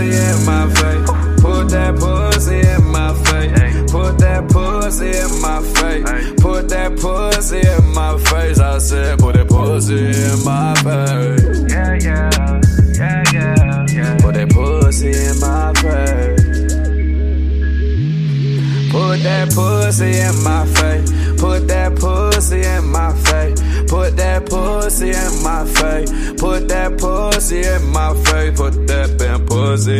in my face. Put that pussy in my face. Put that pussy in my face. Put that pussy in my face. I said, put that pussy in my face. Yeah, yeah, yeah, yeah, yeah. Put that pussy in my face. Put that pussy in my face. Put that pussy in my face. Put that pussy in my face. Put that pussy in my face. Put that damn pussy